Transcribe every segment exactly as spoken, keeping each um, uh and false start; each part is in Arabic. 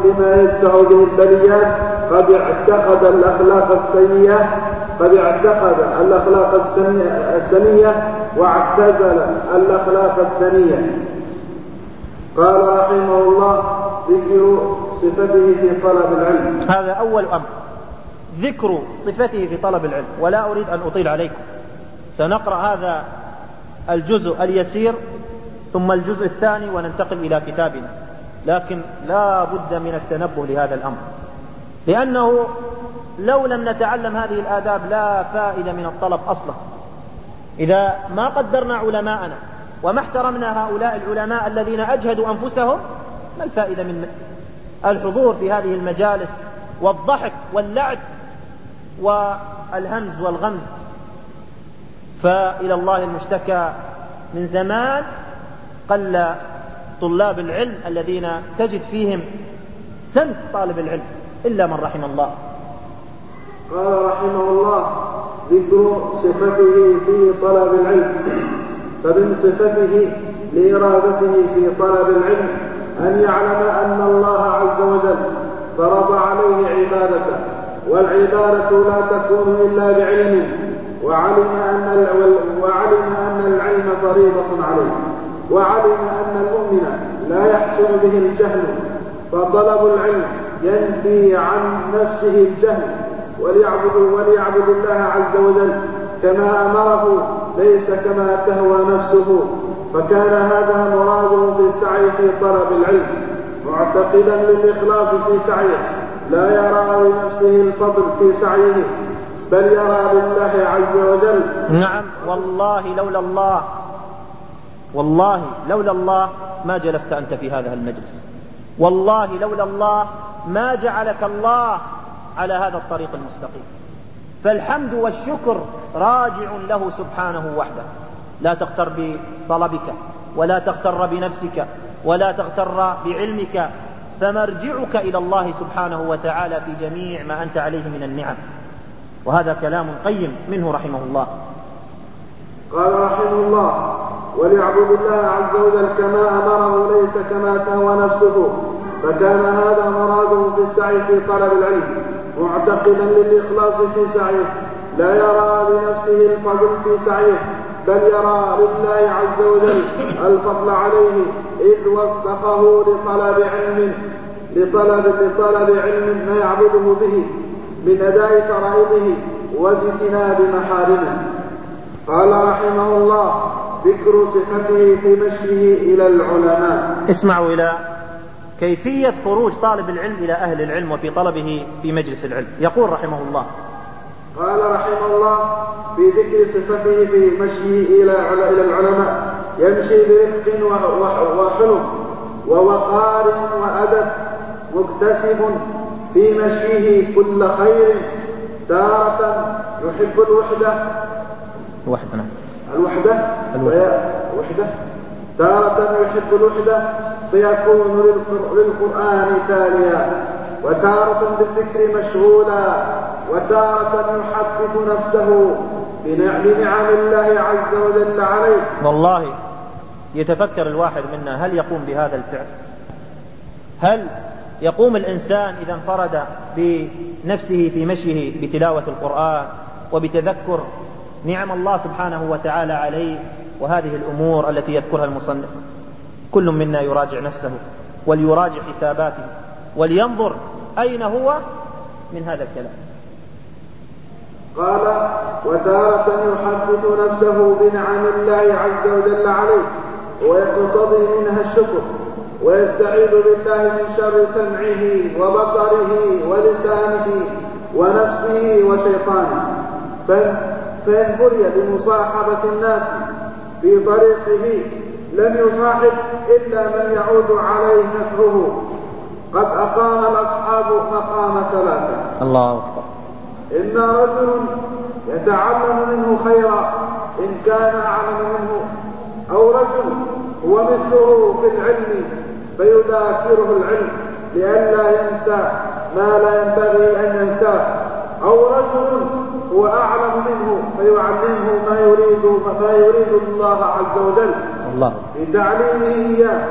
بما يدفع به البليات قد اعتقد الأخلاق السيئة قد اعتقد الأخلاق السنية واعتزل الأخلاق الدنية. قال رحمه الله: ذكر صفته في طلب العلم. هذا أول أمر، ذكر صفته في طلب العلم، ولا أريد أن أطيل عليكم. سنقرأ هذا الجزء اليسير ثم الجزء الثاني وننتقل إلى كتابنا، لكن لا بد من التنبه لهذا الأمر، لأنه لو لم نتعلم هذه الآداب لا فائدة من الطلب أصلا. إذا ما قدرنا علماءنا وما احترمنا هؤلاء العلماء الذين أجهدوا أنفسهم، ما الفائدة من الحضور في هذه المجالس والضحك واللعب والهمز والغمز؟ فإلى الله المشتكى، من زمان قل طلاب العلم الذين تجد فيهم سنف طالب العلم إلا من رحم الله. قال رحمه الله: ذكر صفته في طلب العلم. فمن صفته لإرادته في طلب العلم أن يعلم أن الله عز وجل فرض عليه عبادته، والعبادة لا تكون إلا بعلم، وعلم أن وعلم أن العلم فريضة عليه، وعلم أن المؤمن لا يحصل به الجهل، فطلب العلم ينفي عن نفسه الجهل، وليعبد وليعبد الله عز وجل كما أمره ليس كما تهوى نفسه. فكان هذا مراده في السعي في طلب العلم، معتقدا للإخلاص في سعيه، لا يرى لنفسه الفضل في سعيه، بل يرى لله عز وجل. نعم، والله لولا الله والله لولا الله ما جلست أنت في هذا المجلس، والله لولا الله ما جعلك الله على هذا الطريق المستقيم. فالحمد والشكر راجع له سبحانه وحده. لا تغتر بطلبك، ولا تغتر بنفسك، ولا تغتر بعلمك، فمرجعك إلى الله سبحانه وتعالى في جميع ما أنت عليه من النعم. وهذا كلام قيم منه رحمه الله. قال رحمه الله: وليعبد الله عز وجل كما أمره ليس كما تهوى نفسه. فكان هذا مراده في السعي في طلب العلم، معتقدا للإخلاص في سعيه، لا يرى لنفسه الفضل في سعيه، بل يرى لله عز وجل الفضل عليه، إذ وفقه لطلب علم لطلب لطلب علم ما يعبده به من أداء فرائضه واجتناب محارمه. قال رحمه الله: ذكر صفته في مشيه إلى العلماء. اسمعوا إلى كيفية خروج طالب العلم إلى أهل العلم وفي طلبه في مجلس العلم. يقول رحمه الله: قال رحمه الله: في ذكر صفته في مشيه إلى العلماء، يمشي برفق وحلم ووقار وأدب، مكتسب في مشيه كل خير، تارة يحب الوحدة الوحدة الوحدة الوحدة تارة يحب الوحدة فيكون للقرآن تاليا، وتارة بالذكر مشغولا، وتارة يحدث نفسه بنعم الله عز وجل عليه. والله يتفكر الواحد منا هل يقوم بهذا الفعل؟ هل يقوم الإنسان إذا انفرد بنفسه في مشيه بتلاوة القرآن وبتذكر نعم الله سبحانه وتعالى عليه وهذه الأمور التي يذكرها المصنف؟ كل منا يراجع نفسه وليراجع حساباته ولينظر أين هو من هذا الكلام. قال: وتارة يحدث نفسه بنعم الله عز وجل عليه ويقتضي منها الشكر، ويستعيذ بالله من شر سمعه وبصره ولسانه ونفسه وشيطانه. فإن بري بمصاحبة الناس في طريقه لم يصاحب إلا من يعود عليه نفعه. قد أقام الأصحاب مقام ثلاثة: الله أكبر. إما رجل يتعلم منه خيرا إن كان أعلم منه، أو رجل هو مثله في العلم فيذاكره العلم لئلا ينسى ما لا ينبغي أن ينساه، أو رجل هو أعلم منه فيعلمه ما يريد ما يريد الله عز وجل الله في تعليمه إياه،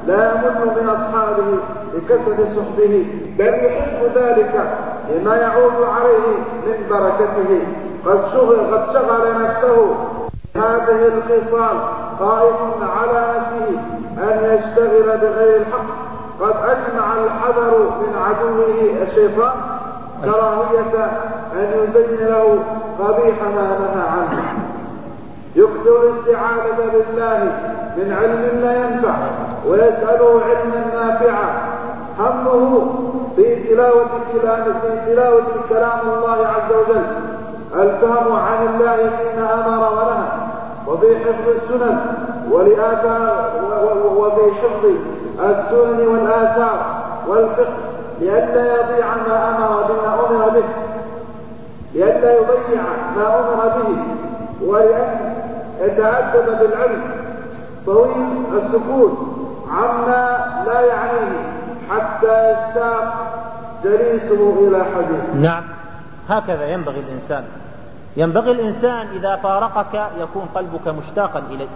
لا يمل من أصحابه لكثرة صحبه، بل يحب ذلك لما يعود عليه من بركته. قد شغل, قد شغل نفسه هذه الخصال، خائف على نفسه أن يشتغل بغير الحق. قد أجمع الحذر من عدوه الشيطان كراهية أن يزين له قبيح ما نهى عنه. يكثر الاستعاذة بالله من علم لا ينفع ويسأله علما نافعا. همه في تلاوة كلام في تلاوة كلام الله عز وجل الفهم عن الله فيما أمر ونهى، وفي حفظ السنن والآثار وفي حفظ السنن والآثار والفقه، لئلا يضيع ما أمر بما أمر به لئلا يضيع ما أمر به ولأن يتأدب بالعلم. طويل السكوت عما لا يعنيه حتى يشتاق جليسه إلى حديثه. نعم، هكذا ينبغي الإنسان. ينبغي الإنسان إذا فارقك يكون قلبك مشتاقا إليه،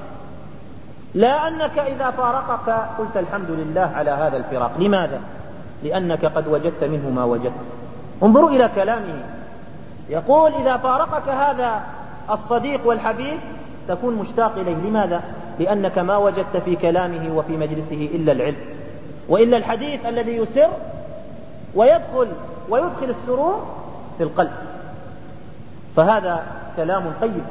لا أنك إذا فارقك قلت الحمد لله على هذا الفراق. لماذا؟ لأنك قد وجدت منه ما وجدت. انظروا إلى كلامه، يقول إذا فارقك هذا الصديق والحبيب تكون مشتاق إليه. لماذا؟ لأنك ما وجدت في كلامه وفي مجلسه إلا العلم، وإلا الحديث الذي يسر ويدخل ويدخل السرور في القلب. فهذا كلام طيب.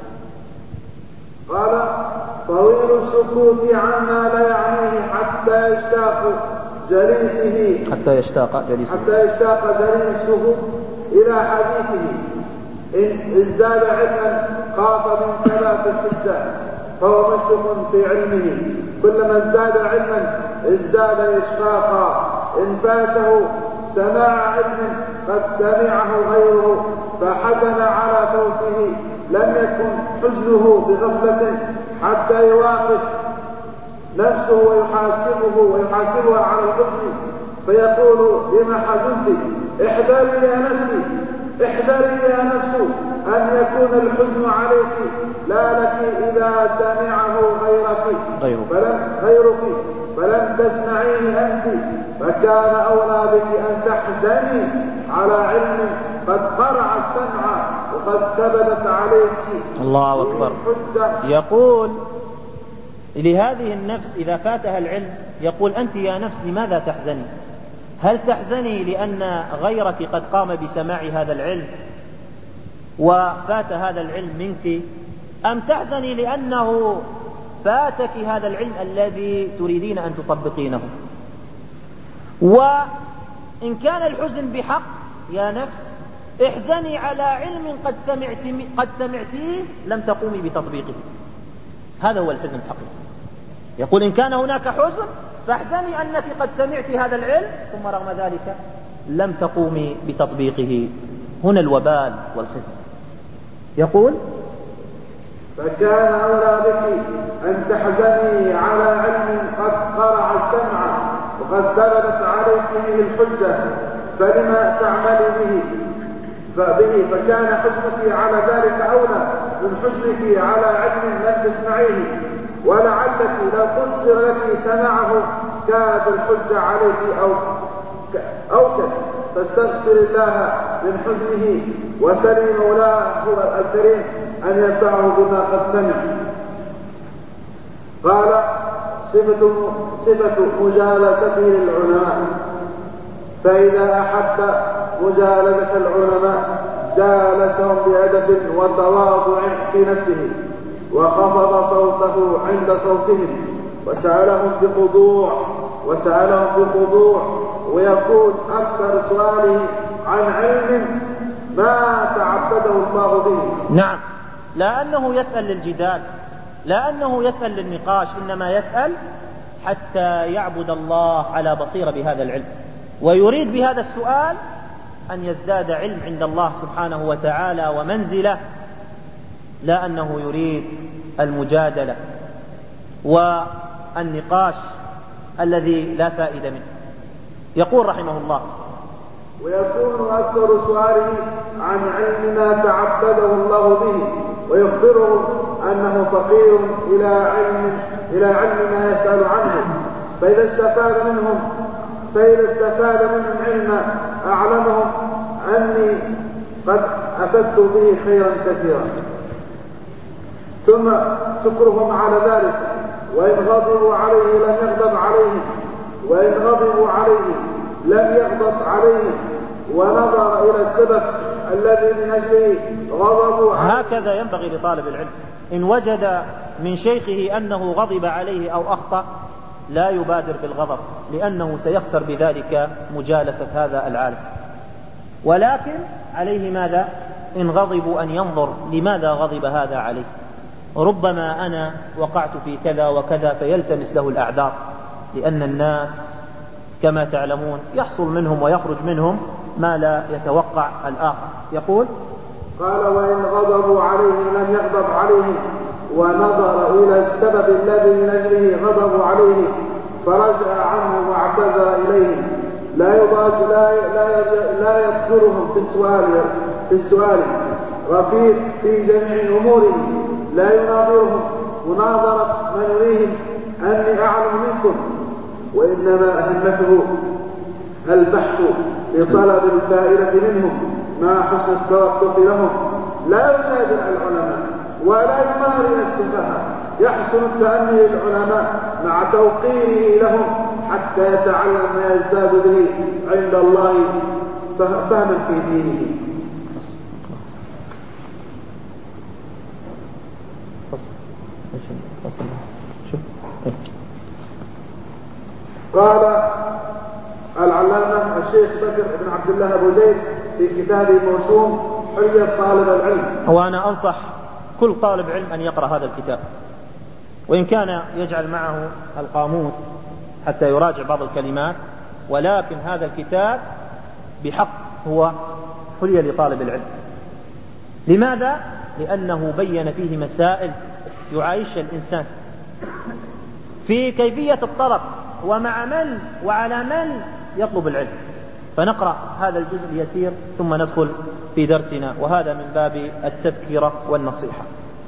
قال طويل السكوت عما لا يعنيه حتى يشتاق جليسه حتى يشتاق جليسه حتى يشتاق جليسه إلى حديثه. إن ازداد علما خاف من ثبات الحجة فهو مشرف في علمه. كلما ازداد علما ازداد إشفاقا. إن فاته سماع علم قد سمعه غيره فحزن على فوته لم يكن حزنه بغفلة حتى يواقف نفسه ويحاسبه ويحاسبها على الحزن فيقول لما حزنت؟ احذري يا نفسي احذري يا نفس أن يكون الحزن عليك لا لك إذا سمعه غيرك فلم غيرك فلم تسمعيه أنت، فكان أولى بك أن تحزني على علم قد قرع السمع وقد ثبتت عليك. الله أكبر. يقول لهذه النفس إذا فاتها العلم يقول أنت يا نفس لماذا تحزني؟ هل تحزني لأن غيرك قد قام بسماع هذا العلم وفات هذا العلم منك، أم تحزني لأنه فاتك هذا العلم الذي تريدين أن تطبقينه؟ وإن كان الحزن بحق يا نفس احزني على علم قد سمعت قد سمعتيه لم تقومي بتطبيقه. هذا هو الحزن الحقيقي. يقول إن كان هناك حزن فاحزني أنك قد سمعت هذا العلم ثم رغم ذلك لم تقومي بتطبيقه. هنا الوبال والخزي. يقول فكان أولى بك أن تحزني على علم قد قرع السمع وقد ثبتت عليك به الحجة فلما تعمل به فبه فكان حزنك على ذلك أولى من حزنك على علم لم تسمعيه، ولعلك لو قدر لك سماعه كانت الحجة عليك أو أوكد، فاستغفر الله من حزنه وسلم مولاه هو الكريم أن ينفعه بما قد سمع. قال صفة, صفة مجالسته للعلماء. فإذا أحب مجالسة العلماء جالسهم بأدب وتواضع في نفسه وخفض صوته عند صوتهم وسألهم بخضوع وسألهم بخضوع ويكون أكثر سؤاله عن علم ما تعبده الله به. نعم، لا أنه يسأل للجدال، لا أنه يسأل للنقاش، إنما يسأل حتى يعبد الله على بصيرة بهذا العلم، ويريد بهذا السؤال أن يزداد علم عند الله سبحانه وتعالى ومنزله، لا أنه يريد المجادلة والنقاش الذي لا فائدة منه. يقول رحمه الله ويكون أكثر سؤاله عن علم ما تعبده الله به ويخبره أنه فقير إلى علم إلى علم ما يسأل عنه، فإذا استفاد منهم فإذا استفاد منهم علما أعلمهم أني قد أفدت به خيرا كثيرا. ثم شكرهم على ذلك، وإن غضبوا عليه لم يغضب عليهم وإن غضبوا عليه لم يغضب عليهم ونظر إلى السبب الذي من أجله غضبوا عليه. هكذا ينبغي لطالب العلم، إن وجد من شيخه أنه غضب عليه أو أخطأ لا يبادر بالغضب، لأنه سيخسر بذلك مجالسة هذا العالم، ولكن عليه ماذا؟ إن غضبوا أن ينظر لماذا غضب هذا عليه، ربما أنا وقعت في كذا وكذا، فيلتمس له الأعذار، لأن الناس كما تعلمون يحصل منهم ويخرج منهم ما لا يتوقع الآخر. يقول قال وإن غضبوا عليه لم يغضب عليهم ونظر إلى السبب الذي من أجله غضبوا عليه فرجع عنه واعتذر إليهم، لا يضاج لا لا لا يقدرهم في السؤال في السؤال رفيق في جميع أمورهم، لا يناظرهم مناظرة من يريهم أني أعلم منكم، وإنما همته البحث لطلب الفائدة منهم مع حسن التوقف لهم، لا يجادل العلماء ولا يماري السفهاء، يحسن التأني للعلماء مع توقيره لهم حتى يتعلم ما يزداد به عند الله فهما في دينه. قال العلامة الشيخ بكر بن عبد الله أبو زيد في كتابه موسوم حلية طالب العلم. وأنا أنصح كل طالب علم أن يقرأ هذا الكتاب، وإن كان يجعل معه القاموس حتى يراجع بعض الكلمات، ولكن هذا الكتاب بحق هو حلية لطالب العلم. لماذا؟ لأنه بين فيه مسائل يعيش الإنسان في كيفية الطلب ومع من وعلى من يطلب العلم. فنقرأ هذا الجزء اليسير ثم ندخل في درسنا، وهذا من باب التذكرة والنصيحة،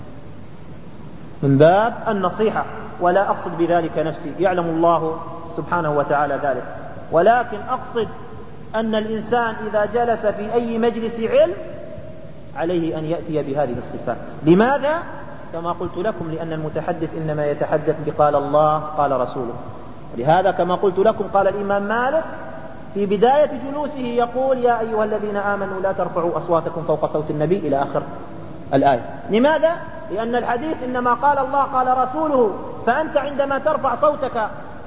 من باب النصيحة، ولا أقصد بذلك نفسي، يعلم الله سبحانه وتعالى ذلك، ولكن أقصد أن الإنسان إذا جلس في أي مجلس علم عليه أن يأتي بهذه الصفات. لماذا؟ كما قلت لكم، لأن المتحدث إنما يتحدث بقال الله قال رسوله. لهذا كما قلت لكم قال الإمام مالك في بداية جلوسه يقول يا أيها الذين آمنوا لا ترفعوا أصواتكم فوق صوت النبي إلى آخر الآية. لماذا؟ لأن الحديث إنما قال الله قال رسوله، فأنت عندما ترفع صوتك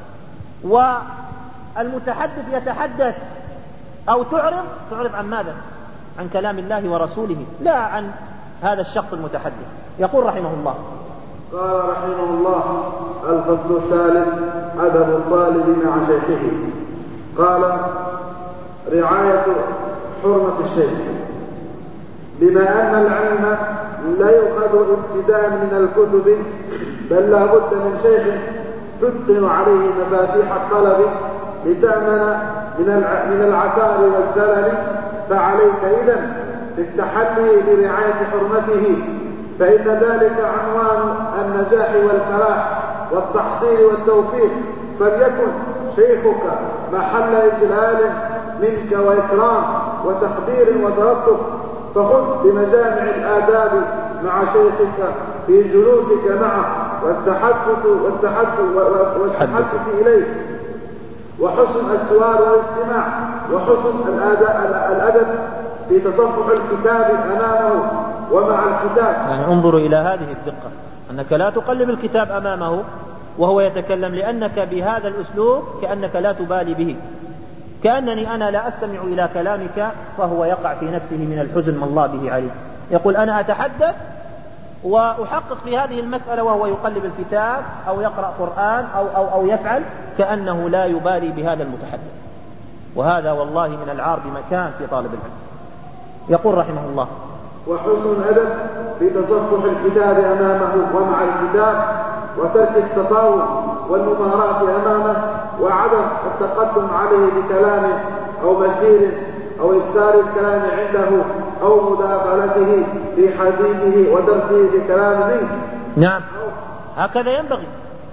والمتحدث يتحدث أو تعرض تعرض عن ماذا؟ عن كلام الله ورسوله، لا عن هذا الشخص المتحدث. يقول رحمه الله قال رحمه الله الفصل الثالث أدب الطالب مع شيخه. قال رعاية حرمة الشيخ، بما أن العلم لا يؤخذ ابتداء من الكتب، بل لا بد من شيخ تتقن عليه مفاتيح الطلب لتأمن من العثار والزلل، فعليك إذن بالتحلي برعاية حرمته، فإن ذلك عنوان النجاح والفلاح والتحصيل والتوفيق. فليكن شيخك محل إجلال منك وإكرام وتقدير وتلطف، فخذ بمجامع الآداب مع شيخك في جلوسك معه والتحدث والتحدث والتحدث إليه، وحسن السوار والاستماع، وحسن الأدب في تصفح الكتاب أمامه ومع الكتاب. يعني انظروا إلى هذه الدقة، أنك لا تقلب الكتاب أمامه وهو يتكلم، لأنك بهذا الأسلوب كأنك لا تبالي به، كأنني أنا لا أستمع إلى كلامك، فهو يقع في نفسه من الحزن ما الله به عليه. يقول أنا أتحدث وأحقق في هذه المسألة وهو يقلب الكتاب أو يقرأ قرآن أو, أو, أو يفعل كأنه لا يبالي بهذا المتحدث، وهذا والله من العار بمكان في طالب العلم. يقول رحمه الله وحسن الأدب في تصفح الكتاب أمامه ومع الكتاب، وترك التطاول والمماراة أمامه، وعدم التقدم عليه بكلام أو مسير أو إكثار الكلام عنده أو مداخلته في حديثه ودرسه بكلام منه. نعم، هكذا ينبغي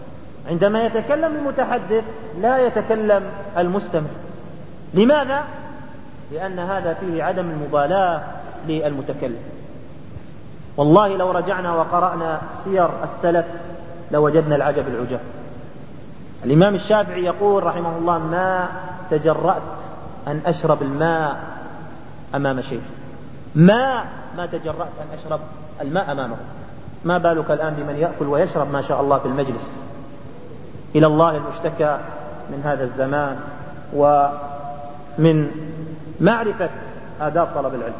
عندما يتكلم المتحدث لا يتكلم المستمع. لماذا؟ لأن هذا فيه عدم المبالاة للمتكلم. والله لو رجعنا وقرأنا سير السلف لوجدنا العجب العجاب. الإمام الشافعي يقول رحمه الله: ما تجرأت أن أشرب الماء أمام شيخ، ما ما تجرأت أن أشرب الماء أمامه. ما بالك الآن بمن يأكل ويشرب ما شاء الله في المجلس. إلى الله المشتكى من هذا الزمان ومن معرفة آداب طلب العلم.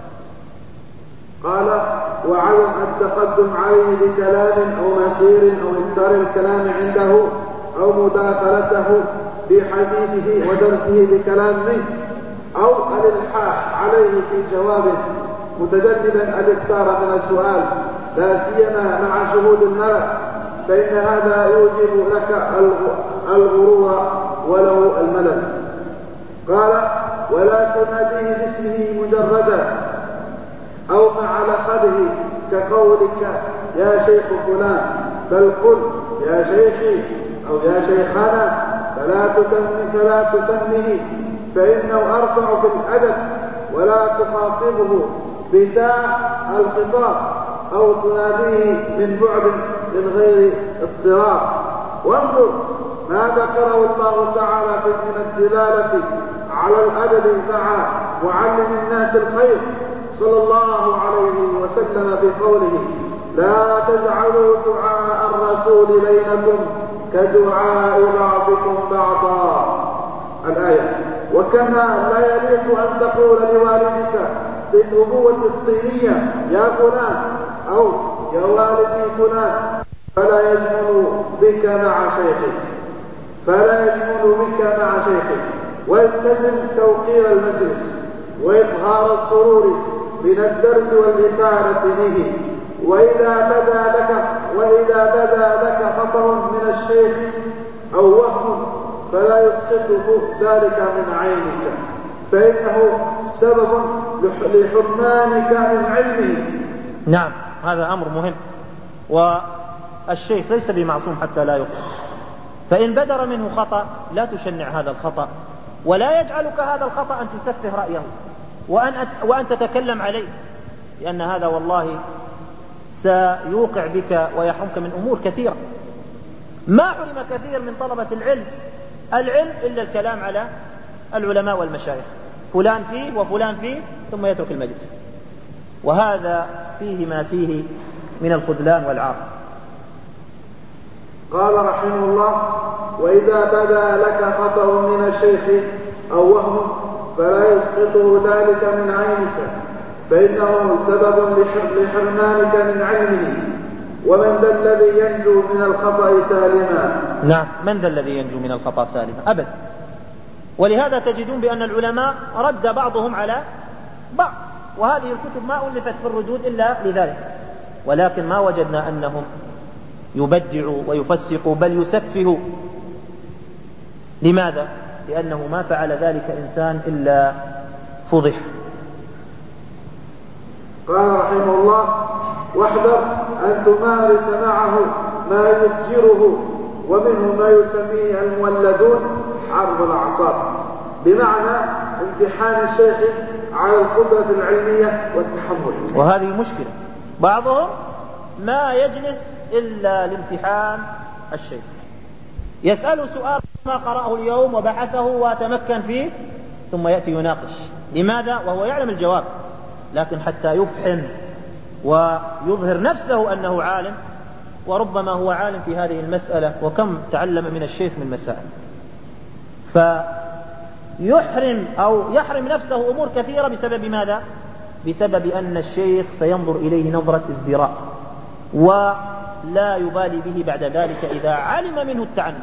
قال: وعلم التقدم عليه بكلام أو مسير أو إكثار الكلام عنده أو مداخلته في حديثه ودرسه بكلام منه أو الإلحاح عليه في جوابه متجنبا الإكثار من السؤال لا سيما مع شهود الملأ، فإن هذا يوجب لك الغرور وله الملل. قال: ولا تناديه باسمه مجردا أو مع لقبه كقولك يا شيخ فلان، بل قل يا شيخي أو يا شيخنا، فلا تسمي فلا تسميه فإنه أرفع في الأدب، ولا تخاطبه بتاء الخطاب أو تناديه من بعد من غير اضطرار. وانظر ما ذكره الله تعالى من الدلالة على الأدب مع معلم الناس الخير صلى الله عليه وسلم في قوله: لا تجعلوا دعاء الرسول بينكم كدعاء بعضكم بعضا، الآية. وكما لا يليق أن تقول لوالدك بالأبوة الطينية يا فلان أو يا والدي فلان، فلا يجمل بك مع شيخك فلا يجمل بك مع شيخك والتزم توقير المجلس وإظهار السرور من الدرس والإفادة به. وإذا بدا لك وإذا بدا لك خطر من الشيخ أو وهم فلا يسقطه ذلك من عينك، فإنه سبب لحرمانك من علمه. نعم، هذا أمر مهم. والشيخ ليس بمعصوم حتى لا يخطئ، فإن بدر منه خطأ لا تشنع هذا الخطأ، ولا يجعلك هذا الخطأ أن تسفه رأيه وأن, وأن تتكلم عليه، لأن هذا والله سيوقع بك ويحرمك من أمور كثيرة. ما حرم كثير من طلبة العلم العلم إلا الكلام على العلماء والمشايخ، فلان فيه وفلان فيه، ثم يترك المجلس، وهذا فيه ما فيه من الخذلان والعار. قال رحمه الله: وإذا بدا لك خطأ من الشيخ أو وهم فلا يسقطه ذلك من عينك، فإنه سبب لحرمانك من علمه. ومن ذا الذي ينجو من الخطأ سالما؟ نعم، من ذا الذي ينجو من الخطأ سالما؟ أبدا. ولهذا تجدون بأن العلماء رد بعضهم على بعض، وهذه الكتب ما ألفت في الردود إلا لذلك، ولكن ما وجدنا أنهم يبدعوا ويفسقوا بل يسفهوا. لماذا؟ لأنه ما فعل ذلك إنسان إلا فضح. قال رحمه الله: واحذر أن تمارس معه ما يفجره، ومنه ما يسميه المولدون حرب الأعصاب، بمعنى امتحان الشيخ على القدرة العلمية والتحمل. وهذه مشكلة، بعضهم ما يجلس إلا لامتحان الشيخ، يسأل سؤال ما قرأه اليوم وبحثه وتمكن فيه، ثم يأتي يناقش. لماذا؟ وهو يعلم الجواب، لكن حتى يفحم ويظهر نفسه أنه عالم، وربما هو عالم في هذه المسألة، وكم تعلم من الشيخ من مسائل، فيحرم أو يحرم نفسه أمور كثيرة بسبب ماذا؟ بسبب أن الشيخ سينظر إليه نظرة ازدراء، ولا يبالي به بعد ذلك إذا علم منه التعنت.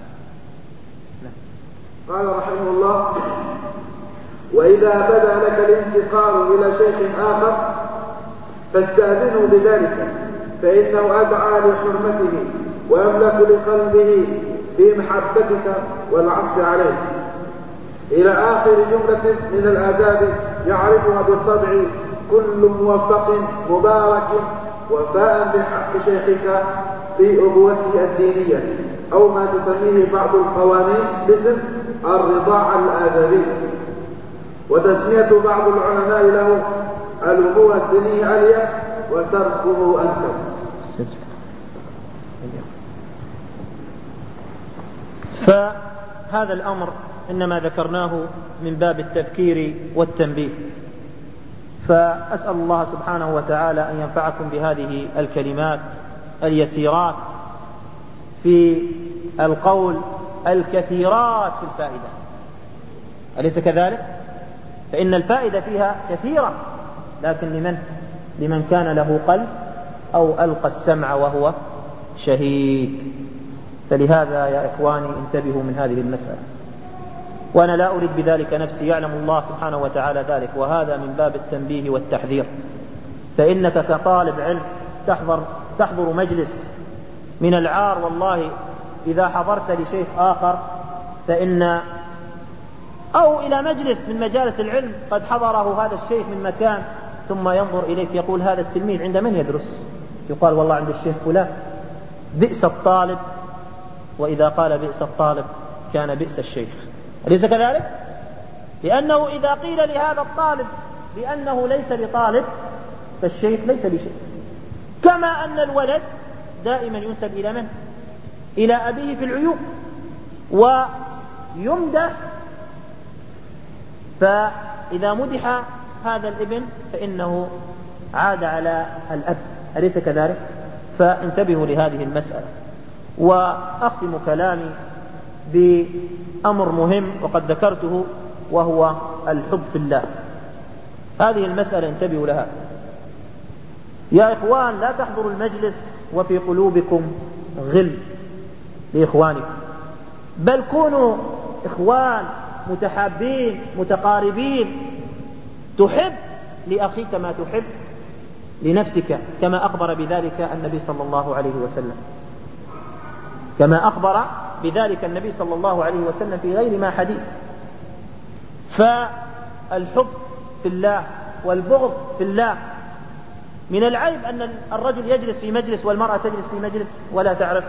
قال رحمه الله: وإذا بدا لك الانتقال إلى شيخ آخر فاستأذنه بذلك، فإنه أدعى لحرمته ويملك لقلبه بمحبتك والعطف عليه، إلى آخر جملة من الآداب يعرفها بالطبع كل موفق مبارك وفاء بحق شيخك في أبوته الدينية. أو ما تسميه بعض القوانين باسم الرضاع الآدبي، وتسمية بعض العلماء له الأبوة الدينية أليق وتركه أنسب. فهذا الأمر إنما ذكرناه من باب التذكير والتنبيه، فأسأل الله سبحانه وتعالى أن ينفعكم بهذه الكلمات اليسيرات في القول الكثيرات في الفائدة، أليس كذلك؟ فإن الفائدة فيها كثيرة، لكن لمن؟ لمن كان له قلب أو ألقى السمع وهو شهيد. فلهذا يا إخواني انتبهوا من هذه المسألة، وأنا لا أريد بذلك نفسي، يعلم الله سبحانه وتعالى ذلك، وهذا من باب التنبيه والتحذير. فإنك كطالب علم تحضر, تحضر مجلس من العار والله إذا حضرت لشيخ آخر، فإن أو إلى مجلس من مجالس العلم قد حضره هذا الشيخ من مكان، ثم ينظر إليك يقول هذا التلميذ عند من يدرس؟ يقال والله عند الشيخ فلان. بئس الطالب، وإذا قال بئس الطالب كان بئس الشيخ، أليس كذلك؟ لأنه إذا قيل لهذا الطالب بأنه ليس بطالب فالشيخ ليس بشيء. كما أن الولد دائما ينسب إلى من؟ إلى أبيه في العيوب ويمدح، فإذا مدح هذا الابن فإنه عاد على الأب، أليس كذلك؟ فانتبهوا لهذه المسألة. وأختم كلامي بأمر مهم وقد ذكرته، وهو الحب في الله. هذه المسألة انتبهوا لها يا إخوان، لا تحضروا المجلس وفي قلوبكم غل لإخوانكم، بل كونوا إخوان متحابين متقاربين، تحب لأخيك ما تحب لنفسك، كما أخبر بذلك النبي صلى الله عليه وسلم، كما أخبر بذلك النبي صلى الله عليه وسلم في غير ما حديث. فالحب في الله والبغض في الله. من العيب أن الرجل يجلس في مجلس والمرأة تجلس في مجلس ولا تعرف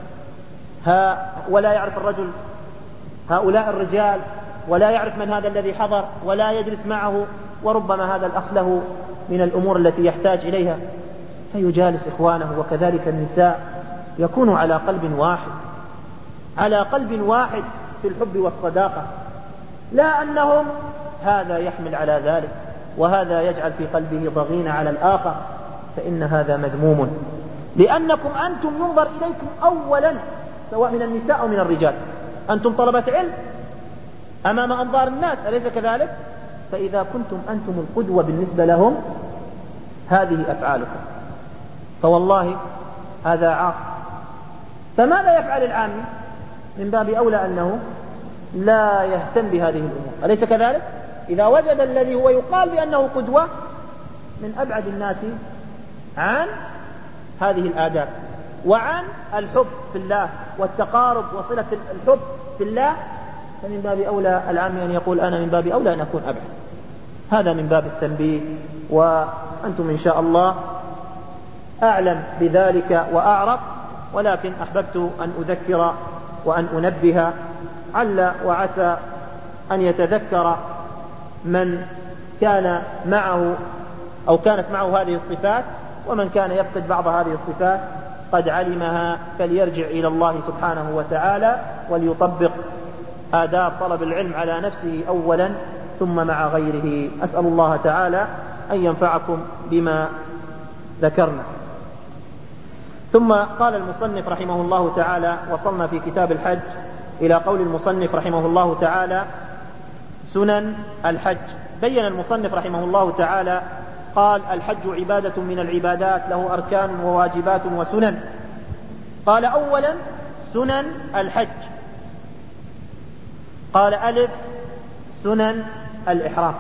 ها، ولا يعرف الرجل هؤلاء الرجال، ولا يعرف من هذا الذي حضر، ولا يجلس معه، وربما هذا الأخ له من الأمور التي يحتاج إليها، فيجالس إخوانه. وكذلك النساء يكون على قلب واحد، على قلب واحد في الحب والصداقة، لا أنهم هذا يحمل على ذلك وهذا يجعل في قلبه ضغينة على الآخر، فإن هذا مذموم، لأنكم أنتم ينظر إليكم أولا سواء من النساء أو من الرجال، أنتم طلبة علم أمام أنظار الناس، أليس كذلك؟ فإذا كنتم أنتم القدوة بالنسبة لهم هذه أفعالكم، فوالله هذا عاق. فماذا يفعل العام؟ من باب أولى أنه لا يهتم بهذه الأمور، أليس كذلك؟ إذا وجد الذي هو يقال بأنه قدوة من أبعد الناس عن هذه الآداب وعن الحب في الله والتقارب وصلة الحب في الله، فمن باب أولى العام أن يقول أنا من باب أولى أن أكون أبعد. هذا من باب التنبيه، وأنتم إن شاء الله أعلم بذلك وأعرف، ولكن أحببت أن أذكر وأن أنبه، عل وعسى أن يتذكر من كان معه أو كانت معه هذه الصفات، ومن كان يفقد بعض هذه الصفات قد علمها فليرجع إلى الله سبحانه وتعالى وليطبق آداب طلب العلم على نفسه أولا ثم مع غيره. أسأل الله تعالى أن ينفعكم بما ذكرنا. ثم قال المصنف رحمه الله تعالى، وصلنا في كتاب الحج إلى قول المصنف رحمه الله تعالى سنن الحج. بين المصنف رحمه الله تعالى قال الحج عبادة من العبادات، له أركان وواجبات وسنن. قال أولا سنن الحج، قال ألف سنن الإحرام.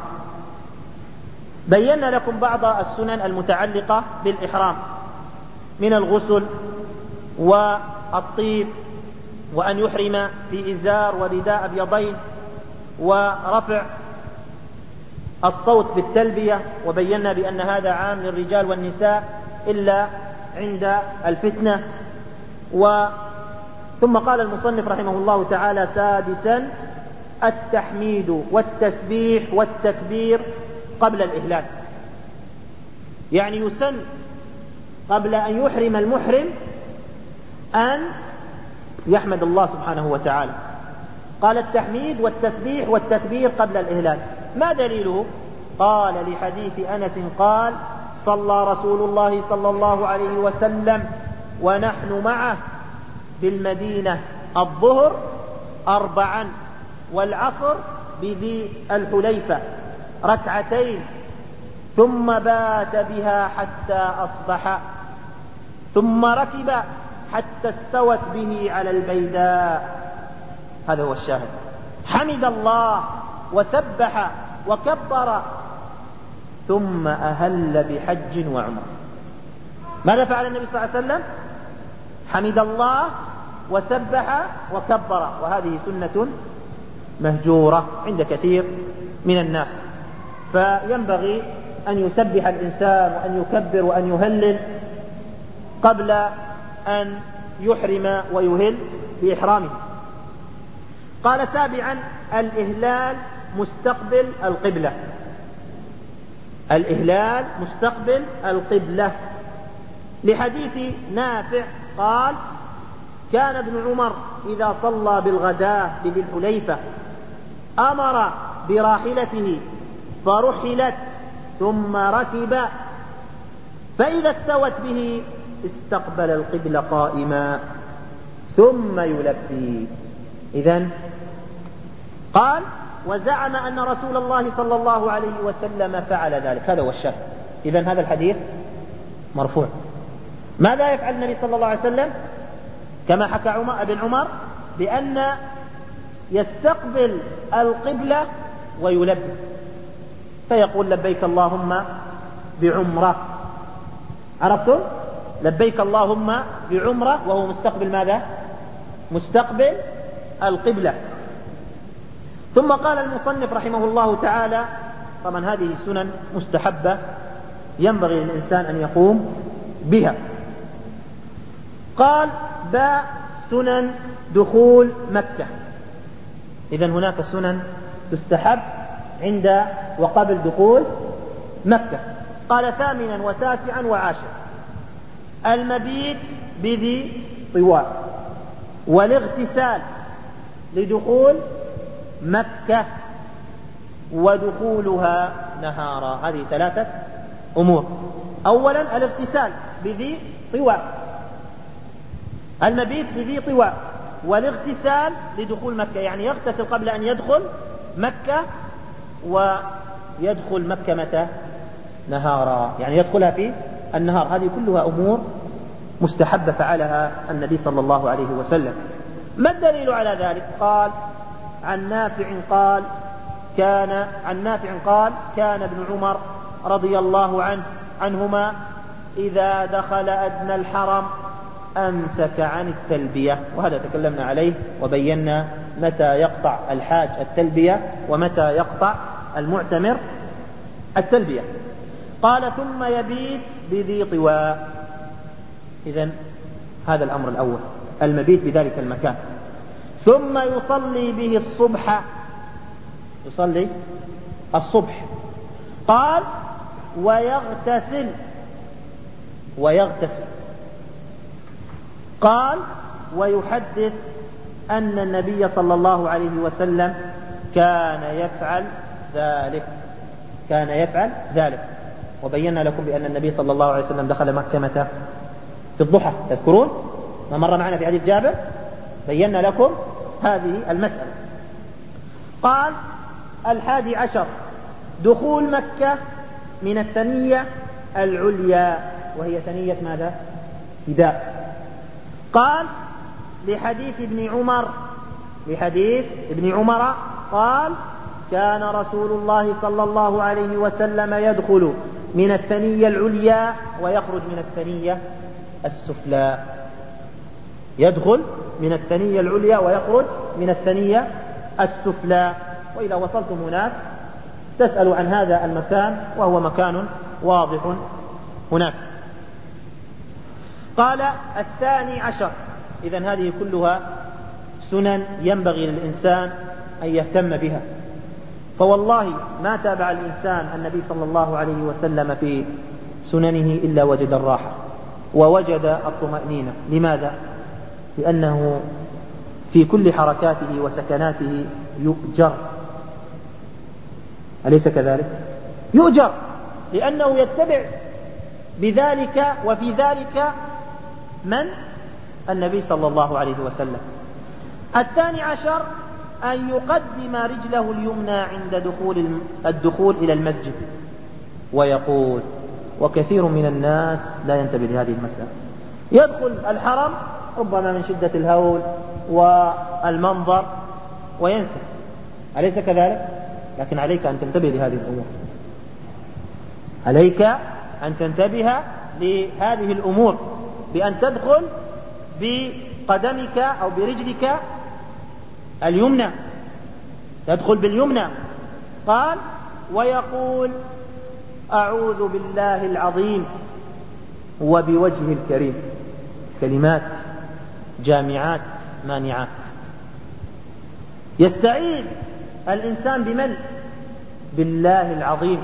بينا لكم بعض السنن المتعلقة بالإحرام من الغسل والطيب، وأن يحرم في إزار ورداء أبيضين، ورفع الصوت بالتلبية، وبينا بأن هذا عام للرجال والنساء إلا عند الفتنة، ثم قال المصنف رحمه الله تعالى: سادسا التحميد والتسبيح والتكبير قبل الإهلال. يعني يسن قبل أن يحرم المحرم أن يحمد الله سبحانه وتعالى. قال: التحميد والتسبيح والتكبير قبل الإهلال. ما دليله؟ قال: لحديث أنس قال: صلى رسول الله صلى الله عليه وسلم ونحن معه بالمدينة الظهر أربعا والعصر بذي الحليفة ركعتين، ثم بات بها حتى أصبح، ثم ركب حتى استوت به على البيداء. هذا هو الشاهد. حمد الله وسبح وكبر ثم أهل بحج وعمر. ماذا فعل النبي صلى الله عليه وسلم؟ حمد الله وسبح وكبر، وهذه سنة مهجورة عند كثير من الناس، فينبغي أن يسبح الإنسان وأن يكبر وأن يهلل قبل أن يحرم ويهل بإحرامه. قال: سابعا الإهلال مستقبل القبلة. الإهلال مستقبل القبلة، لحديث نافع قال: كان ابن عمر إذا صلى بالغداة بذي الحليفة أمر براحلته فرحلت ثم ركب، فإذا استوت به استقبل القبلة قائما ثم يلبي. إذن قال: وزعم أن رسول الله صلى الله عليه وسلم فعل ذلك. هذا هو الشاهد. إذن هذا الحديث مرفوع. ماذا يفعل النبي صلى الله عليه وسلم كما حكى عمر ابن عمر؟ بأن يستقبل القبلة ويلبي، فيقول: لبيك اللهم بعمرة. عرفتم؟ لبيك اللهم بعمرة، وهو مستقبل ماذا؟ مستقبل القبلة. ثم قال المصنف رحمه الله تعالى: طبعا هذه سنن مستحبة ينبغي للإنسان أن يقوم بها. قال: باء سنن دخول مكة. إذن هناك سنن تستحب عند وقبل دخول مكة. قال: ثامنا وتاسعا وعاشرا المبيت بذي طواء، والاغتسال لدخول مكة، ودخولها نهارا. هذه ثلاثة أمور. أولا الاغتسال بذي طواء، المبيت بذي طواء، والاغتسال لدخول مكة، يعني يغتسل قبل أن يدخل مكة، ويدخل مكة متى؟ نهارا، يعني يدخلها في النهار. هذه كلها أمور مستحبة فعلها النبي صلى الله عليه وسلم. ما الدليل على ذلك؟ قال: عن نافع قال كان عن نافع قال كان ابن عمر رضي الله عنه عنهما إذا دخل أدنى الحرم أمسك عن التلبية. وهذا تكلمنا عليه وبينا متى يقطع الحاج التلبية ومتى يقطع المعتمر التلبية. قال: ثم يبيت بذي طواء. إذن هذا الأمر الأول، المبيت بذلك المكان. ثم يصلي به الصبح، يصلي الصبح. قال: ويغتسل ويغتسل قال: ويحدث أن النبي صلى الله عليه وسلم كان يفعل ذلك كان يفعل ذلك وبينا لكم بأن النبي صلى الله عليه وسلم دخل مكة متى؟ في الضحى، تذكرون ما مر معنا في حديث جابر؟ بينا لكم هذه المسألة. قال: الحادي عشر دخول مكة من الثنية العليا، وهي ثنية ماذا؟ فداء. قال: لحديث ابن عمر لحديث ابن عمر قال: كان رسول الله صلى الله عليه وسلم يدخل من الثنية العليا ويخرج من الثنية السفلى. يدخل من الثنية العليا ويخرج من الثنية السفلى. وإذا وصلتم هناك تسألوا عن هذا المكان، وهو مكان واضح هناك. قال: الثاني عشر إذن هذه كلها سنن ينبغي للإنسان أن يهتم بها. فوالله ما تابع الإنسان النبي صلى الله عليه وسلم في سننه إلا وجد الراحة ووجد الطمأنينة. لماذا؟ لأنه في كل حركاته وسكناته يؤجر، أليس كذلك؟ يؤجر لأنه يتبع بذلك وفي ذلك من؟ النبي صلى الله عليه وسلم. الثاني عشر أن يقدم رجله اليمنى عند دخول الدخول إلى المسجد، ويقول، وكثير من الناس لا ينتبه لهذه المسألة، يدخل الحرم ربما من شدة الهول والمنظر وينسى، أليس كذلك؟ لكن عليك أن تنتبه لهذه الأمور، عليك أن تنتبه لهذه الأمور بأن تدخل بقدمك أو برجلك اليمنى، تدخل باليمنى. قال ويقول أعوذ بالله العظيم وبوجهه الكريم، كلمات جامعات مانعات. يستعيذ الإنسان بمن؟ بالله العظيم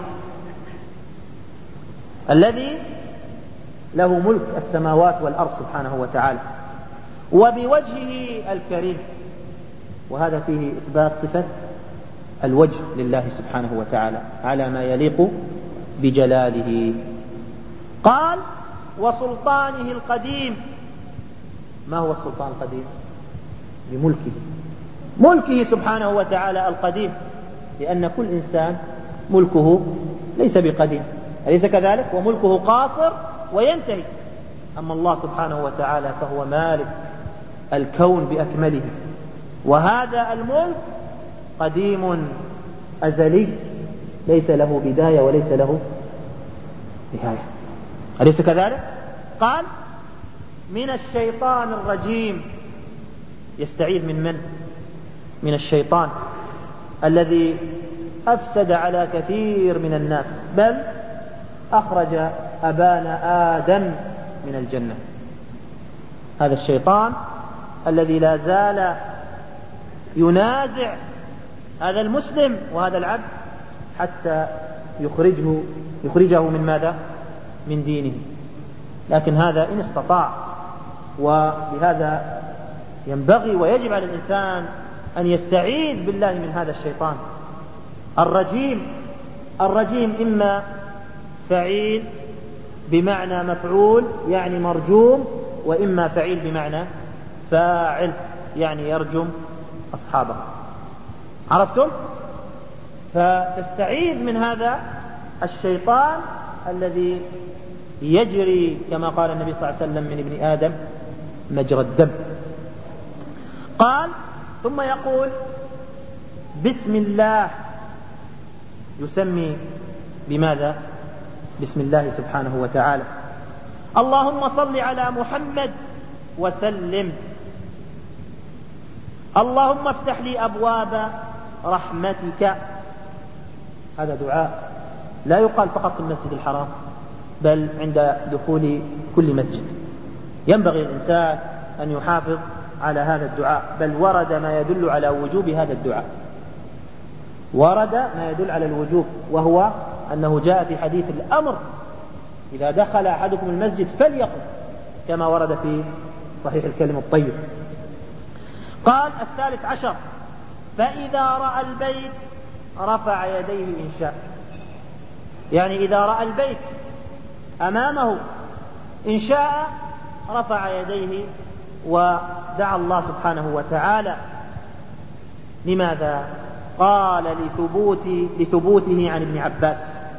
الذي له ملك السماوات والأرض سبحانه وتعالى، وبوجهه الكريم، وهذا فيه إثبات صفة الوجه لله سبحانه وتعالى على ما يليق بجلاله. قال وسلطانه القديم. ما هو السلطان القديم؟ بملكه، ملكه سبحانه وتعالى القديم، لأن كل إنسان ملكه ليس بقديم، أليس كذلك؟ وملكه قاصر وينتهي. أما الله سبحانه وتعالى فهو مالك الكون بأكمله، وهذا الملك قديم أزلي ليس له بداية وليس له نهاية، أليس كذلك؟ قال من الشيطان الرجيم. يستعيذ من من؟ من الشيطان الذي أفسد على كثير من الناس، بل أخرج أبانا آدم من الجنة. هذا الشيطان الذي لا زال ينازع هذا المسلم وهذا العبد حتى يخرجه يخرجه من ماذا؟ من دينه. لكن هذا إن استطاع، ولهذا ينبغي ويجب على الإنسان أن يستعيذ بالله من هذا الشيطان الرجيم. الرجيم إما فعيل بمعنى مفعول يعني مرجوم، وإما فعيل بمعنى فاعل يعني يرجم أصحابه. عرفتم؟ فتستعيذ من هذا الشيطان الذي يجري كما قال النبي صلى الله عليه وسلم من ابن آدم مجرى الدم. قال ثم يقول بسم الله، يسمي بماذا؟ بسم الله سبحانه وتعالى. اللهم صل على محمد وسلم. اللهم افتح لي أبواب رحمتك. هذا دعاء لا يقال فقط في المسجد الحرام، بل عند دخول كل مسجد. ينبغي الإنسان أن يحافظ على هذا الدعاء، بل ورد ما يدل على وجوب هذا الدعاء، ورد ما يدل على الوجوب، وهو أنه جاء في حديث الأمر إذا دخل أحدكم المسجد فليقل، كما ورد في صحيح الكلم الطيب. قال الثالث عشر فإذا رأى البيت رفع يديه إن شاء، يعني إذا رأى البيت أمامه إن شاء رفع يديه ودعا الله سبحانه وتعالى. لماذا؟ قال لثبوت لثبوته عن ابن عباس،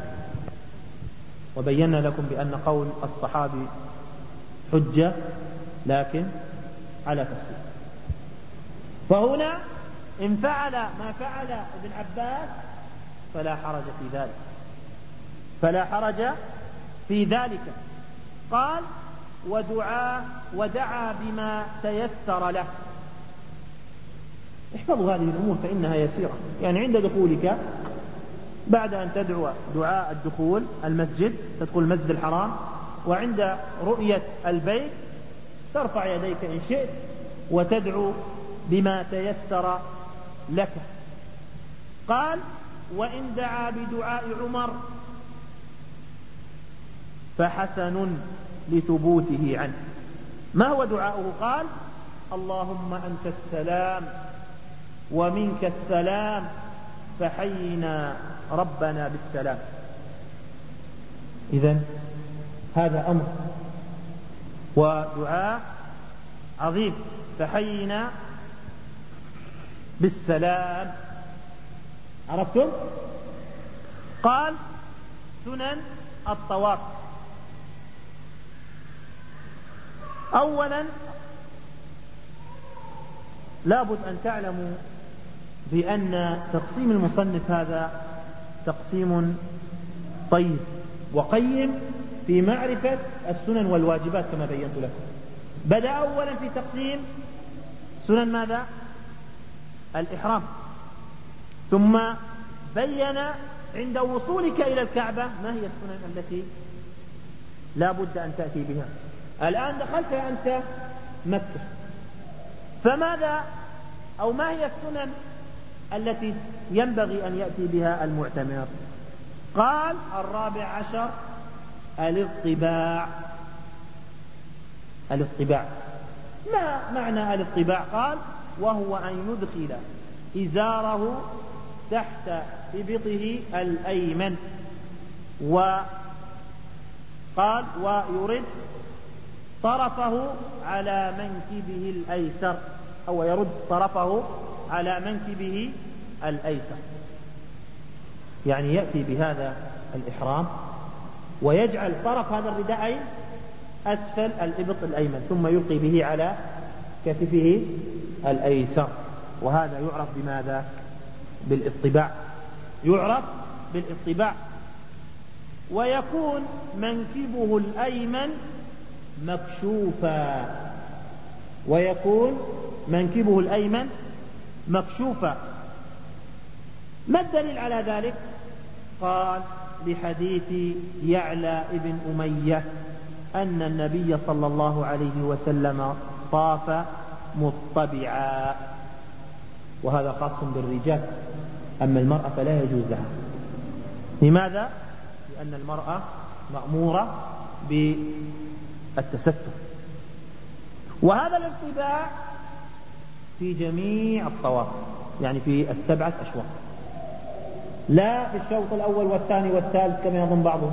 وبينا لكم بأن قول الصحابي حجة لكن على تفسير. فهنا إن فعل ما فعل ابن عباس فلا حرج في ذلك، فلا حرج في ذلك. قال ودعا ودعا بما تيسر له. احفظوا هذه الأمور فإنها يسيرة. يعني عند دخولك بعد أن تدعو دعاء الدخول المسجد، تدخل المسجد الحرام، وعند رؤية البيت ترفع يديك إن شئت وتدعو بما تيسر لك. قال وإن دعا بدعاء عمر فحسن لثبوته عنه. ما هو دعاؤه؟ قال اللهم أنت السلام ومنك السلام فحينا ربنا بالسلام. إذن هذا أمر ودعاء عظيم، فحينا بالسلام. عرفتم؟ قال سنن الطواف. أولا لابد أن تعلموا بأن تقسيم المصنف هذا تقسيم طيب وقيم في معرفة السنن والواجبات كما بينت لكم. بدأ أولا في تقسيم سنن ماذا؟ الإحرام، ثم بين عند وصولك إلى الكعبة ما هي السنن التي لا بد أن تأتي بها. الآن دخلت أنت مكة، فماذا أو ما هي السنن التي ينبغي أن يأتي بها المعتمر؟ قال الرابع عشر الاطباع. الاطباع ما معنى الاطباع؟ قال وهو أن يدخل إزاره تحت إبطه الأيمن، وقال ويرد طرفه على منكبه الأيسر، أو يرد طرفه على منكبه الأيسر، يعني يأتي بهذا الإحرام ويجعل طرف هذا الرداء أسفل الإبط الأيمن، ثم يلقي به على كتفه الأيسر، وهذا يعرف بماذا؟ بالاطباع. يعرف بالاطباع. ويكون منكبه الأيمن مكشوفا، ويكون منكبه الأيمن مكشوفا. ما الدليل على ذلك؟ قال لحديث يعلى ابن أمية أن النبي صلى الله عليه وسلم طاف مطبعا، وهذا خاص بالرجال، أما المرأة فلا يجوز لها. لماذا؟ لأن المرأة مأمورة بالتستر. وهذا الاطباع في جميع الطواف، يعني في السبعة أشواط، لا في الشوط الأول والثاني والثالث كما يظن بعضهم،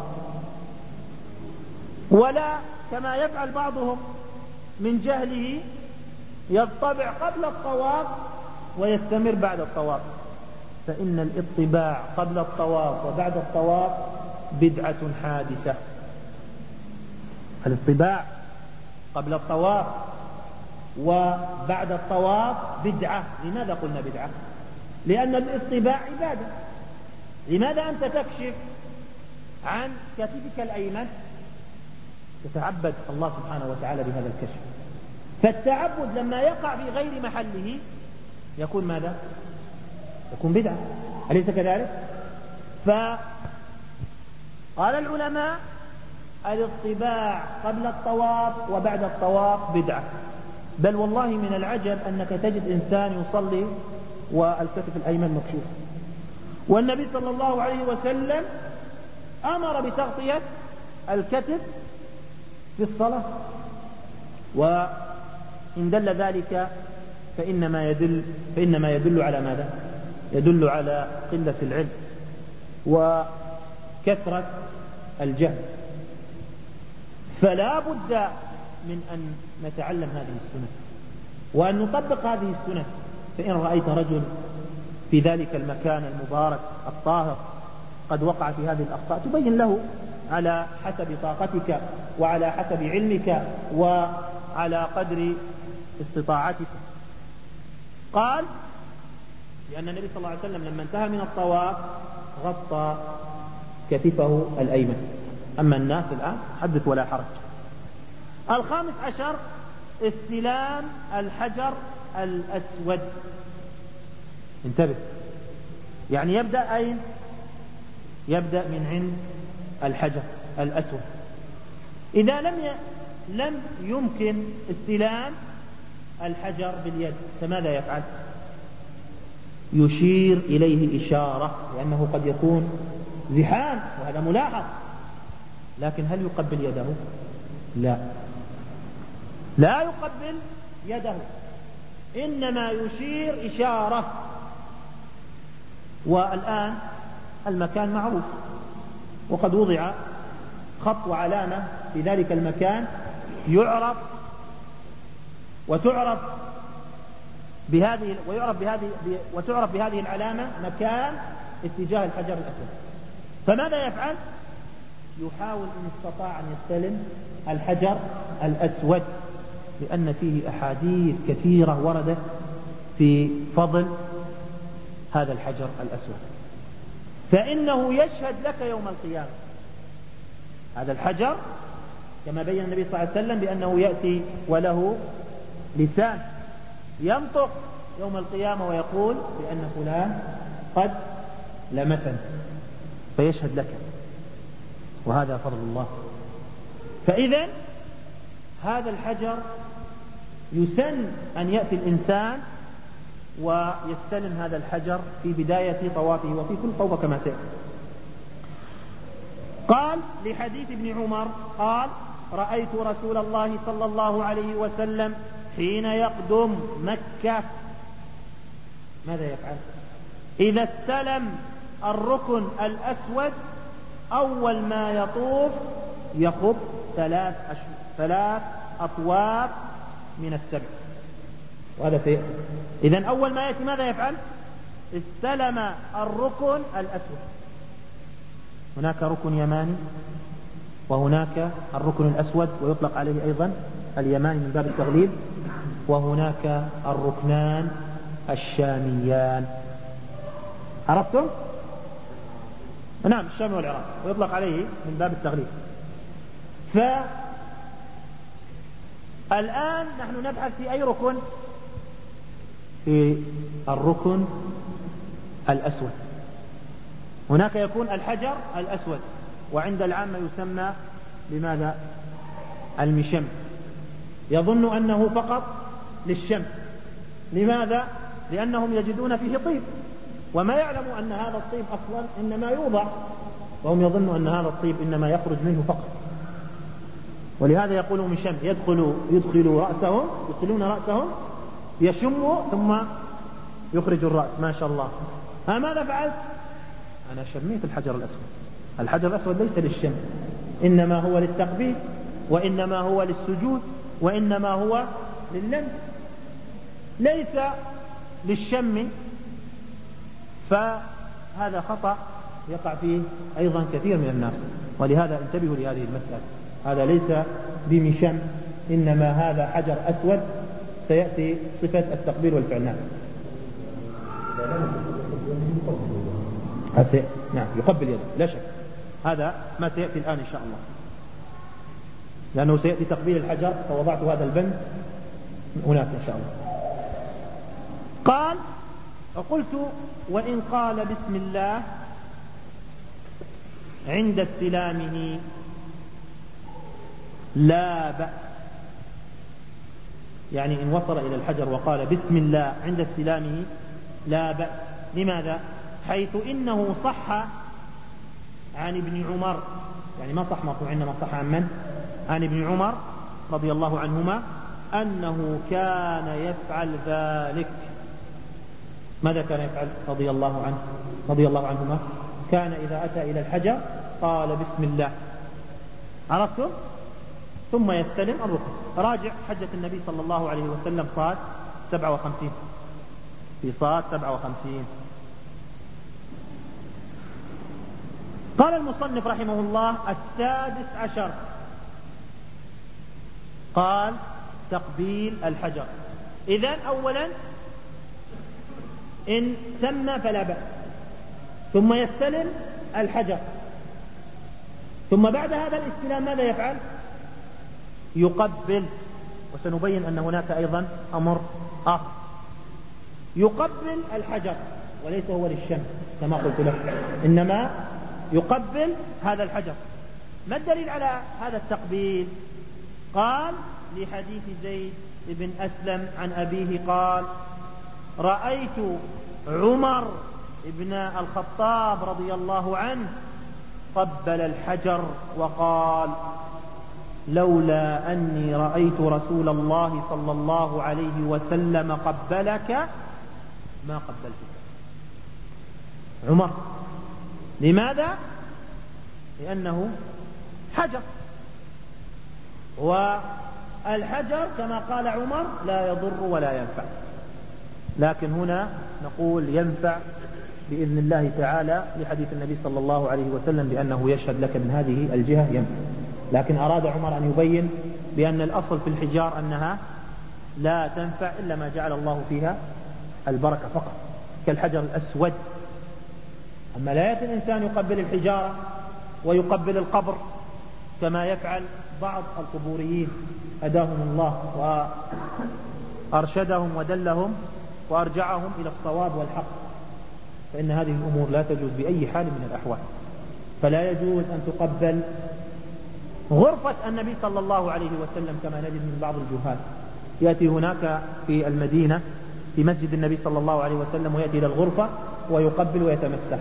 ولا كما يفعل بعضهم من جهله يطبع قبل الطواف ويستمر بعد الطواف. فإن الاطباع قبل الطواف وبعد الطواف بدعة حادثة. الاطباع قبل الطواف وبعد الطواف بدعة. لماذا قلنا بدعة؟ لأن الاطباع عبادة. لماذا أنت تكشف عن كتفك الأيمن؟ تتعبد الله سبحانه وتعالى بهذا الكشف. فالتعبد لما يقع في غير محله يكون ماذا؟ يكون بدعة، أليس كذلك؟ فقال العلماء الاطباع قبل الطواف وبعد الطواف بدعة. بل والله من العجب أنك تجد إنسان يصلي والكتف الأيمن مكشوف، والنبي صلى الله عليه وسلم أمر بتغطية الكتف في الصلاة. وإن دل ذلك فإنما يدل, فإنما يدل على ماذا؟ يدل على قلة العلم وكثرة الجهل. فلا بد من أن نتعلم هذه السنة وأن نطبق هذه السنة. فإن رأيت رجل في ذلك المكان المبارك الطاهر قد وقع في هذه الأخطاء تبين له على حسب طاقتك وعلى حسب علمك وعلى قدر استطاعتك. قال لأن النبي صلى الله عليه وسلم لما انتهى من الطواف غطى كتفه الأيمن. أما الناس الآن حدث ولا حرج. الخامس عشر استلام الحجر الأسود. انتبه، يعني يبدأ أين؟ يبدأ من عند الحجر الأسود. إذا لم لم يمكن استلام الحجر باليد، فماذا يفعل؟ يشير إليه إشارة، لأنه قد يكون زحام وهذا ملاحظ. لكن هل يقبل يده؟ لا، لا يقبل يده، إنما يشير إشارة. والآن المكان معروف، وقد وضع خط وعلامة في ذلك المكان يعرف وتعرف بهذه ويعرف بهذه وتعرف بهذه العلامة مكان اتجاه الحجر الأسود. فماذا يفعل؟ يحاول إن استطاع أن يستلم الحجر الأسود، لأن فيه أحاديث كثيرة وردت في فضل هذا الحجر الأسود، فإنه يشهد لك يوم القيامة. هذا الحجر كما بين النبي صلى الله عليه وسلم بأنه يأتي وله لسان ينطق يوم القيامة ويقول بأن فلان قد لمسني، فيشهد لك، وهذا فضل الله. فإذا هذا الحجر يسن أن يأتي الإنسان ويستلم هذا الحجر في بداية طوافه وفي كل طوفة كما سيأتي. قال لحديث ابن عمر قال: رأيت رسول الله صلى الله عليه وسلم حين يقدم مكة ماذا يفعل؟ إذا استلم الركن الأسود أول ما يطوف يخط ثلاث أشهر ثلاث أطواف من السبع، وهذا سيأتي. إذن أول ما يأتي ماذا يفعل؟ استلم الركن الأسود. هناك ركن يماني وهناك الركن الأسود، ويطلق عليه أيضا اليماني من باب التغليب، وهناك الركنان الشاميان. عرفتم؟ نعم، الشام والعراق، ويطلق عليه من باب التغليب. فالآن نحن نبحث في أي ركن؟ في الركن الأسود. هناك يكون الحجر الأسود، وعند العامة يسمى بماذا؟ المشم. يظن أنه فقط للشم. لماذا؟ لأنهم يجدون فيه طيب، وما يعلم أن هذا الطيب أصلا إنما يوضع، وهم يظنوا أن هذا الطيب إنما يخرج منه فقط. ولهذا يقولون مشم، يدخل يدخل رأسهم يدخلون رأسهم يشموا ثم يخرج الرأس. ما شاء الله، ها ماذا فعلت؟ أنا شميت الحجر الأسود. الحجر الأسود ليس للشم، إنما هو للتقبيل، وإنما هو للسجود، وإنما هو لللمس، ليس للشم. فهذا خطأ يقع فيه أيضا كثير من الناس، ولهذا انتبهوا لهذه المسألة. هذا ليس بمشم، إنما هذا حجر أسود سيأتي صفة التقبيل والفعل. نعم، يقبل يده لا شك، هذا ما سيأتي الآن إن شاء الله، لأنه سيأتي تقبيل الحجر، فوضعت هذا البند هناك إن شاء الله. قال: فقلت: وإن قال بسم الله عند استلامه لا بأس. يعني إن وصل إلى الحجر وقال بسم الله عند استلامه لا بأس. لماذا؟ حيث إنه صح عن ابن عمر، يعني ما صح مرفوع، إنما صح عن من؟ عن ابن عمر رضي الله عنهما أنه كان يفعل ذلك. ماذا كان يفعل رضي الله عنه رضي الله عنهما؟ كان إذا أتى إلى الحجر قال بسم الله، عرفتم؟ ثم يستلم الركن. راجع حجة النبي صلى الله عليه وسلم صاد سبعة وخمسين، في صاد سبعة وخمسين. قال المصنف رحمه الله: السادس عشر، قال تقبيل الحجر. إذن أولا إن سمى فلا بأس، ثم يستلم الحجر، ثم بعد هذا الاستلام ماذا يفعل؟ يقبل. وسنبين أن هناك أيضا أمر آخر، يقبل الحجر وليس هو للشم كما قلت لك، إنما يقبل هذا الحجر. ما الدليل على هذا التقبيل؟ قال لحديث زيد بن أسلم عن أبيه قال رأيت عمر بن الخطاب رضي الله عنه قبل الحجر وقال لولا أني رأيت رسول الله صلى الله عليه وسلم قبلك ما قبلتك. عمر لماذا؟ لأنه حجر، والحجر كما قال عمر لا يضر ولا ينفع، لكن هنا نقول ينفع بإذن الله تعالى لحديث النبي صلى الله عليه وسلم بأنه يشهد لك من هذه الجهة ينفع. لكن أراد عمر أن يبين بأن الأصل في الحجار أنها لا تنفع إلا ما جعل الله فيها البركة فقط، كالحجر الأسود. أما لا يأتي الإنسان يقبل الحجارة ويقبل القبر كما يفعل بعض القبوريين هداهم الله وأرشدهم ودلهم وأرجعهم إلى الصواب والحق، فإن هذه الأمور لا تجوز بأي حال من الأحوال. فلا يجوز أن تقبل غرفة النبي صلى الله عليه وسلم كما نجد من بعض الجهال، يأتي هناك في المدينة في مسجد النبي صلى الله عليه وسلم ويأتي إلى الغرفة ويقبل ويتمسح،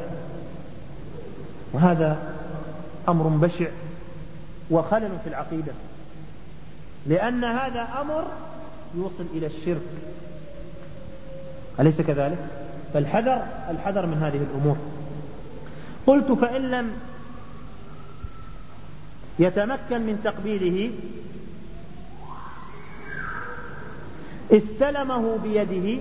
وهذا أمر بشع وخلل في العقيدة، لأن هذا أمر يوصل إلى الشرك، أليس كذلك؟ فالحذر الحذر من هذه الأمور. قلت فإن لم يتمكن من تقبيله استلمه بيده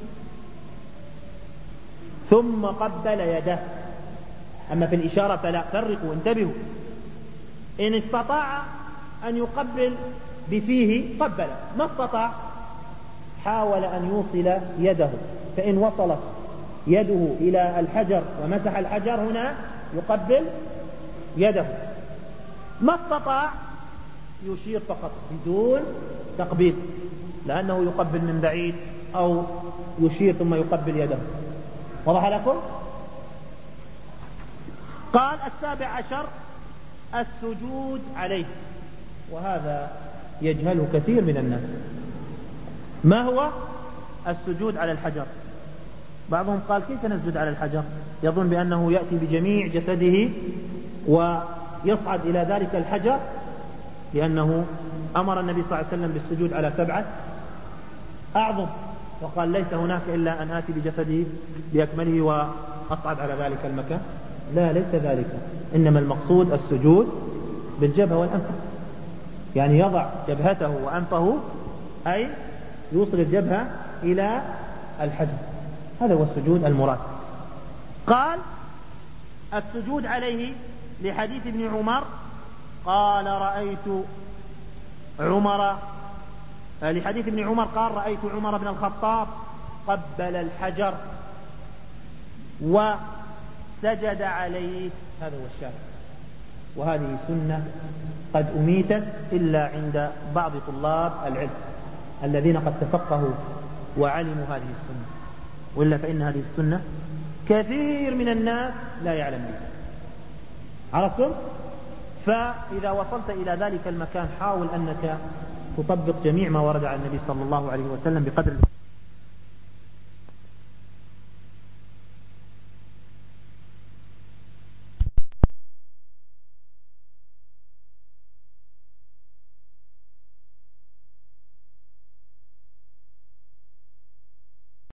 ثم قبل يده. أما في الإشارة فلا، فرقوا انتبهوا، إن استطاع أن يقبل بفيه قبل، ما استطاع حاول أن يوصل يده، فإن وصلت يده إلى الحجر ومسح الحجر هنا يقبل يده، ما استطاع يشير فقط بدون تقبيل، لأنه يقبل من بعيد أو يشير ثم يقبل يده. وضح لكم؟ قال السابع عشر السجود عليه، وهذا يجهله كثير من الناس. ما هو السجود على الحجر؟ بعضهم قال كيف نسجد على الحجر؟ يظن بأنه يأتي بجميع جسده ويصعد إلى ذلك الحجر، لأنه أمر النبي صلى الله عليه وسلم بالسجود على سبعة أعظم، وقال ليس هناك إلا أن آتي بجسده بأكمله وأصعد على ذلك المكان. لا، ليس ذلك، إنما المقصود السجود بالجبهة والأنف، يعني يضع جبهته وأنفه، أي يوصل الجبهة إلى الحجر، هذا هو السجود المراد. قال السجود عليه لحديث ابن عمر قال رأيت عمر لحديث ابن عمر قال رأيت عمر بن الخطاب قبل الحجر وسجد عليه، هذا هو الشاهد. وهذه سنة قد أميتت إلا عند بعض طلاب العلم الذين قد تفقهوا وعلموا هذه السنة، وإلا فإن هذه السنة كثير من الناس لا يعلم بها. عرفتم؟ فإذا وصلت إلى ذلك المكان حاول أنك تطبق جميع ما ورد عن النبي صلى الله عليه وسلم بقدر